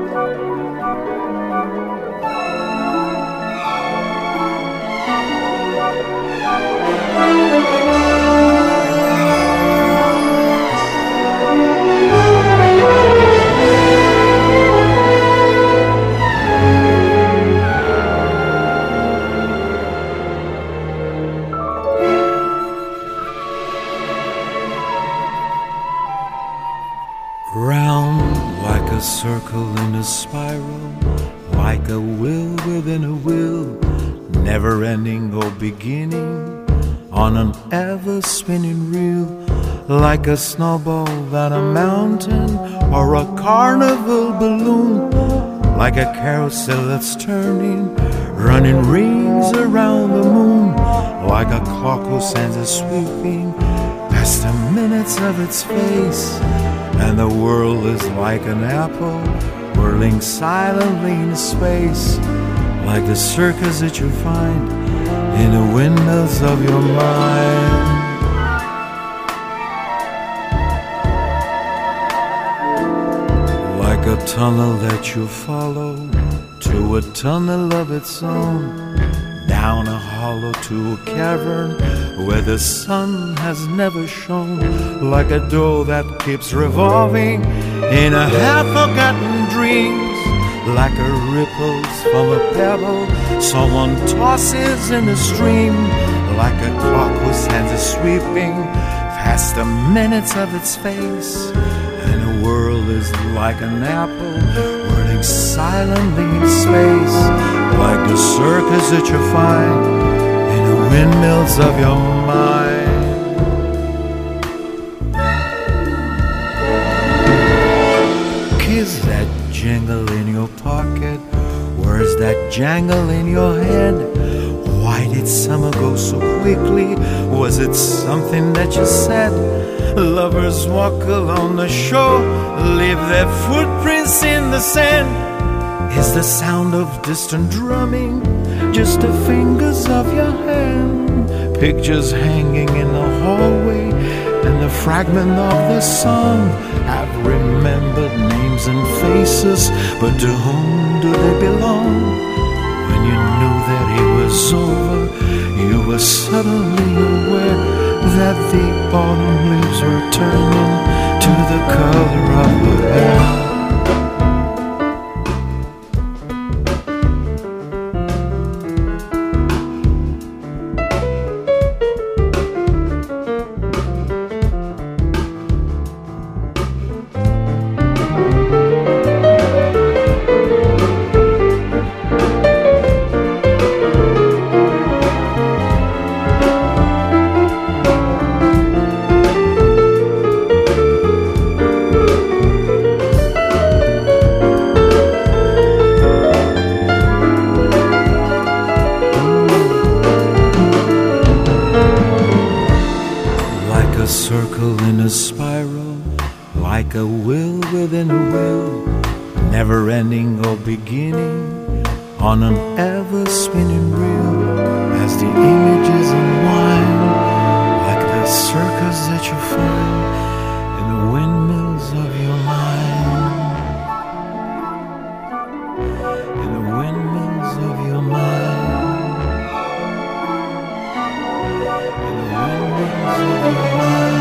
Round like a circle in a spiral, like a wheel within a wheel, never ending or beginning, on an ever spinning reel, like a snowball down a mountain or a carnival balloon, like a carousel that's turning, running rings around the moon, like a clock whose hands are sweeping past the minutes of its face. And the world is like an apple whirling silently in space, like the circus that you find in the windows of your mind. Like a tunnel that you follow to a tunnel of its own, down a hollow to a cavern where the sun has never shone, like a door that keeps revolving in a half-forgotten dreams, like a ripples from a pebble someone tosses in a stream, like a clock whose hands are sweeping past the minutes of its face. And the world is like an apple whirling silently in space, like the circus that you find in the windmills of your mind. Kiss that jingle in your pocket, where's that jangle in your head? Why did summer go so quickly? Was it something that you said? Lovers walk along the shore, leave their footprints in the sand. Is the sound of distant drumming just the fingers of your hand? Pictures hanging in the hallway and the fragment of the song have remembered names and faces, but to whom do they belong? When you knew that it was over, you were suddenly aware that the autumn leaves were turning to the color of her hair. Circle in a spiral, like a wheel within a wheel, never ending or beginning, on an ever spinning reel, as the images unwind, like the circus that you find in the windmills of your mind, in the windmills of your mind, in the windmills of your mind.